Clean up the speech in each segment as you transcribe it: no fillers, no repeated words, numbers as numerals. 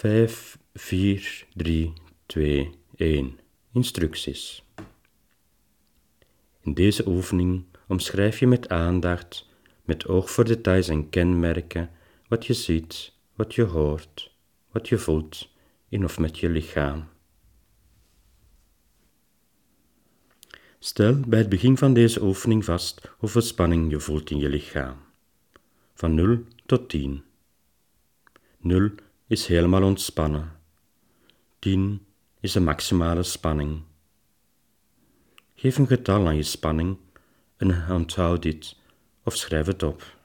5, 4, 3, 2, 1. Instructies. In deze oefening omschrijf je met aandacht, met oog voor details en kenmerken, wat je ziet, wat je hoort, wat je voelt in of met je lichaam. Stel bij het begin van deze oefening vast hoeveel spanning je voelt in je lichaam. Van 0 tot 10. 0 is helemaal ontspannen. 10 is de maximale spanning. Geef een getal aan je spanning en onthoud dit of schrijf het op.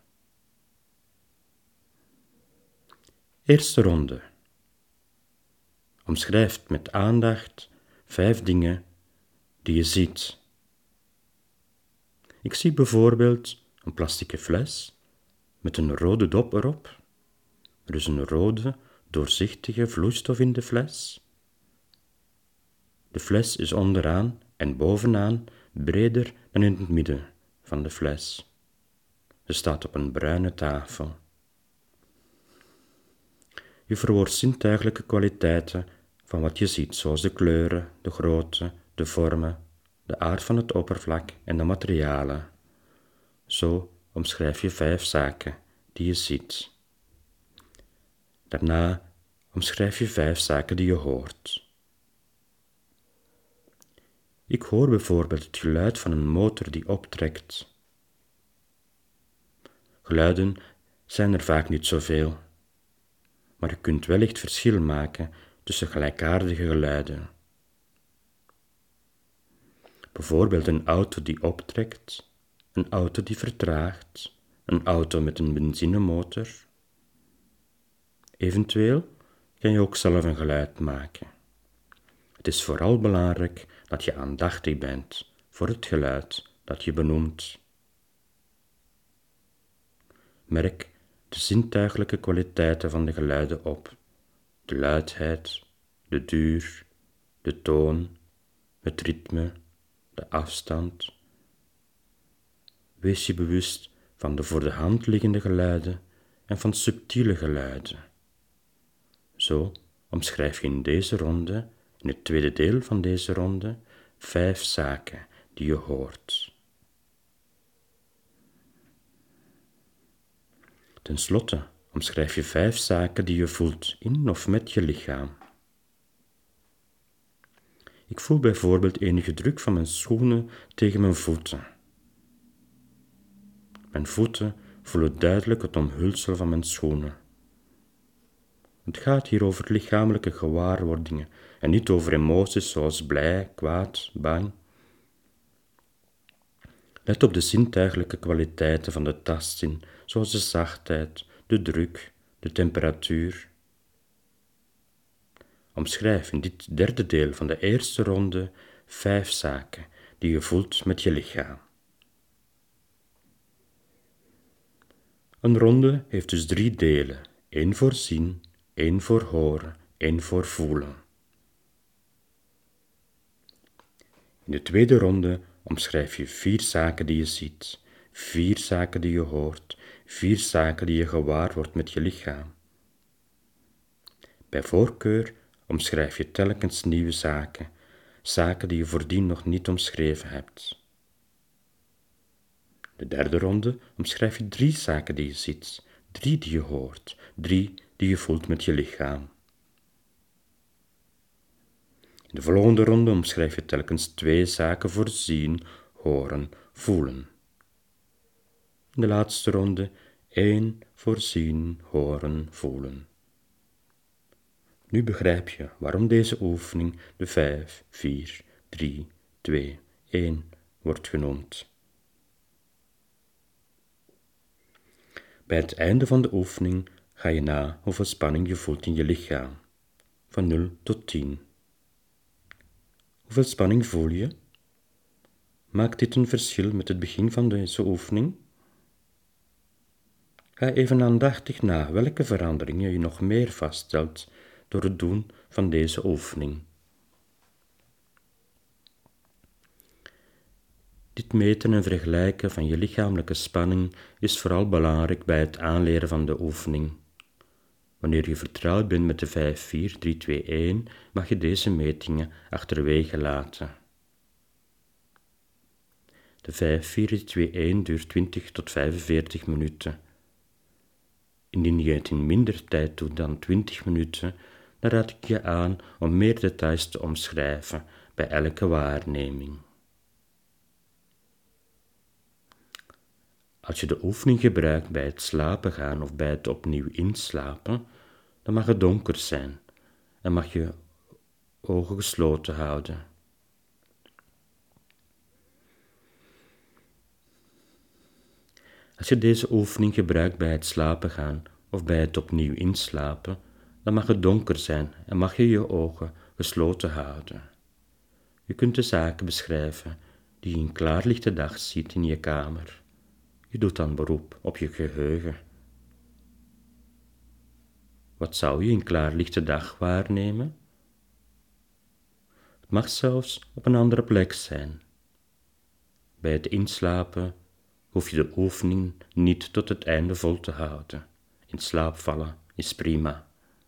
Eerste ronde. Omschrijf met aandacht 5 dingen die je ziet. Ik zie bijvoorbeeld een plastic fles met een rode dop erop. Er is een rode, doorzichtige vloeistof in de fles. De fles is onderaan en bovenaan breder dan in het midden van de fles. Ze staat op een bruine tafel. Je verwoordt zintuigelijke kwaliteiten van wat je ziet, zoals de kleuren, de grootte, de vormen, de aard van het oppervlak en de materialen. Zo omschrijf je 5 zaken die je ziet. Daarna omschrijf je 5 zaken die je hoort. Ik hoor bijvoorbeeld het geluid van een motor die optrekt. Geluiden zijn er vaak niet zoveel, maar je kunt wellicht verschil maken tussen gelijkaardige geluiden. Bijvoorbeeld een auto die optrekt, een auto die vertraagt, een auto met een benzinemotor. Eventueel kan je ook zelf een geluid maken. Het is vooral belangrijk dat je aandachtig bent voor het geluid dat je benoemt. Merk de zintuiglijke kwaliteiten van de geluiden op: de luidheid, de duur, de toon, het ritme, de afstand. Wees je bewust van de voor de hand liggende geluiden en van subtiele geluiden. Zo omschrijf je in deze ronde, in het tweede deel van deze ronde, 5 zaken die je hoort. Ten slotte omschrijf je 5 zaken die je voelt in of met je lichaam. Ik voel bijvoorbeeld enige druk van mijn schoenen tegen mijn voeten. Mijn voeten voelen duidelijk het omhulsel van mijn schoenen. Het gaat hier over lichamelijke gewaarwordingen en niet over emoties zoals blij, kwaad, bang. Let op de zintuiglijke kwaliteiten van de tastzin, zoals de zachtheid, de druk, de temperatuur. Omschrijf in dit derde deel van de eerste ronde 5 zaken die je voelt met je lichaam. Een ronde heeft dus 3 delen, 1 voor zien, 1 voor horen, 1 voor voelen. In de tweede ronde omschrijf je 4 zaken die je ziet, 4 zaken die je hoort, 4 zaken die je gewaar wordt met je lichaam. Bij voorkeur omschrijf je telkens nieuwe zaken, zaken die je voordien nog niet omschreven hebt. De derde ronde omschrijf je 3 zaken die je ziet, 3 die je hoort, 3 die je voelt met je lichaam. In de volgende ronde omschrijf je telkens 2 zaken voor zien, horen, voelen. In de laatste ronde 1 voor zien, horen, voelen. Nu begrijp je waarom deze oefening de 5, 4, 3, 2, 1 wordt genoemd. Bij het einde van de oefening ga je na hoeveel spanning je voelt in je lichaam, van 0 tot 10. Hoeveel spanning voel je? Maakt dit een verschil met het begin van deze oefening? Ga even aandachtig na welke veranderingen je nog meer vaststelt door het doen van deze oefening. Dit meten en vergelijken van je lichamelijke spanning is vooral belangrijk bij het aanleren van de oefening. Wanneer je vertrouwd bent met de 5-4-3-2-1, mag je deze metingen achterwege laten. De 5-4-3-2-1 duurt 20 tot 45 minuten. Indien je het in minder tijd doet dan 20 minuten, dan raad ik je aan om meer details te omschrijven bij elke waarneming. Als je de oefening gebruikt bij het slapen gaan of bij het opnieuw inslapen, dan mag het donker zijn en mag je ogen gesloten houden. Als je deze oefening gebruikt bij het slapen gaan of bij het opnieuw inslapen, dan mag het donker zijn en mag je je ogen gesloten houden. Je kunt de zaken beschrijven die je in klaarlichte dag ziet in je kamer. Je doet dan beroep op je geheugen. Wat zou je in klaarlichte dag waarnemen? Het mag zelfs op een andere plek zijn. Bij het inslapen hoef je de oefening niet tot het einde vol te houden. In slaap vallen is prima.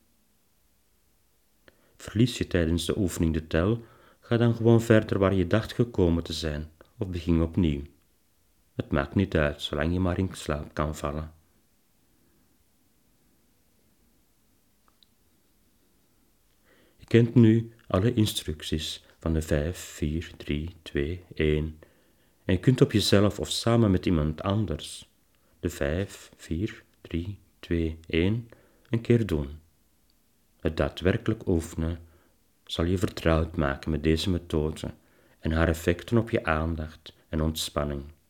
Verlies je tijdens de oefening de tel, ga dan gewoon verder waar je dacht gekomen te zijn of begin opnieuw. Het maakt niet uit, zolang je maar in slaap kan vallen. Je kent nu alle instructies van de 5-4-3-2-1 en je kunt op jezelf of samen met iemand anders de 5-4-3-2-1 een keer doen. Het daadwerkelijk oefenen zal je vertrouwd maken met deze methode en haar effecten op je aandacht en ontspanning.